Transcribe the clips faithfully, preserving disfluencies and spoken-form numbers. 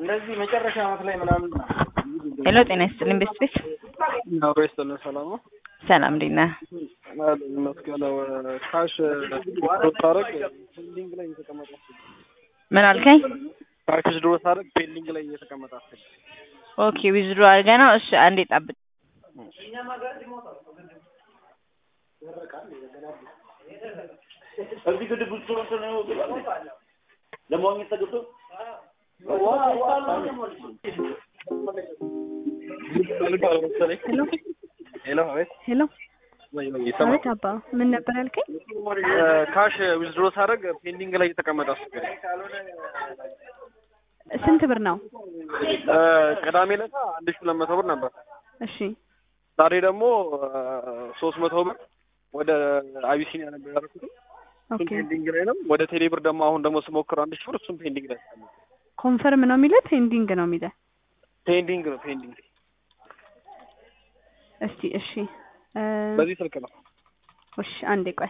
እንደዚህ መጨረሻ አመት ላይ ምናምን ሄሎ ጤና ይስጥልኝ ቤስቤስ ነው ረስተነ ሰላም ነው ሰላም ዲና መስከለው ካሽ ዶታረግ ፔንዲንግ ላይ የተቀመጠ ምን አልከኝ? ካሽ ዶታረግ ፔንዲንግ ላይ የተቀመጠ ኦኬ ዊዝድሮ አድርገህ ነው? እሺ አንዴ ጠብቅ። እዚህ ግድ ብዙ ነው ለማግኘት ተገዶ ሄሎ ሄሎ አቤት ሄሎ ወይ ወይ ሰማ አቤት አባ ምን ነበር ያልከኝ? ካሽ ዊዝድሮ ሳደርግ ፔንዲንግ ላይ የተቀመጠ አስገኝ ስንት ብር ነው? ቅዳሜ ዕለት አንድ ሺህ ሁለት መቶ ብር ነበር። እሺ ዛሬ ደግሞ ሶስት መቶ ብር ወደ አቢሲኒያ ነበር ያደረኩት። ኦኬ ፔንዲንግ ላይ ነው። ወደ ቴሌብር ደግሞ አሁን ደግሞ ስሞክር አንድ ሺህ ብር እሱም ፔንዲንግ ላይ ነው። ኮንፈርም ነው የሚለው ፔንዲንግ ነው የሚለው? ፔንዲንግ ነው ፔንዲንግ። እስቲ እሺ በዚህ ስልክ ነው። እሺ አንዴ ቆይ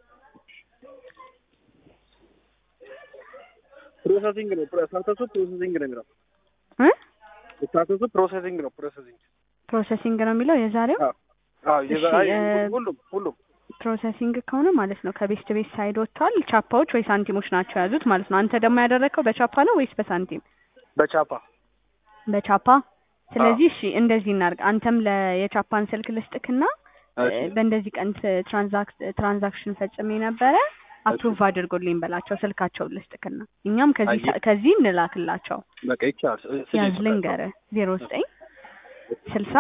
ፕሮሰሲንግ ነው ፕሮሰሱ ፕሮሰሲንግ ነው የሚለው እ ፕሮሰሱ ፕሮሰሲንግ ነው ፕሮሰሲንግ ፕሮሰሲንግ ነው የሚለው የዛሬው? አዎ የዛሬው ሁሉም ሁሉም ፕሮሰሲንግ ከሆነ ማለት ነው ከቤስት ቤት ሳይድ ወጥቷል። ቻፓዎች ወይ ሳንቲሞች ናቸው ያዙት ማለት ነው። አንተ ደግሞ ያደረከው በቻፓ ነው ወይስ በሳንቲም? በቻፓ በቻፓ። ስለዚህ እሺ እንደዚህ እናርግ። አንተም ለየቻፓን ስልክ ልስጥክና በእንደዚህ ቀን ትራንዛክት ትራንዛክሽን ፈጽሜ ነበረ አፕሩቭ አድርጎልኝ በላቸው ስልካቸውን ልስጥክና እኛም ከዚህ ከዚህ እንላክላቸው። በቃ ይቻላል። ያዝ ልንገርህ ዜሮ ዘጠኝ ስልሳ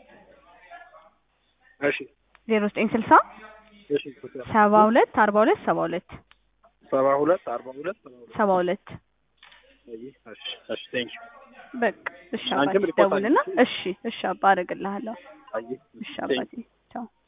እሺ ዜሮ ዘጠኝ ስልሳ እሺ ሰባ ሁለት አርባ ሁለት ሰባ ሁለት ሰባ ሁለት አርባ ሁለት ሰባ ሁለት እሺ እሺ ቴንክ ዩ በቃ እሺ አባቴ ደውልና እሺ እሺ አባ አደርግልሃለሁ። እሺ አባቴ ቻው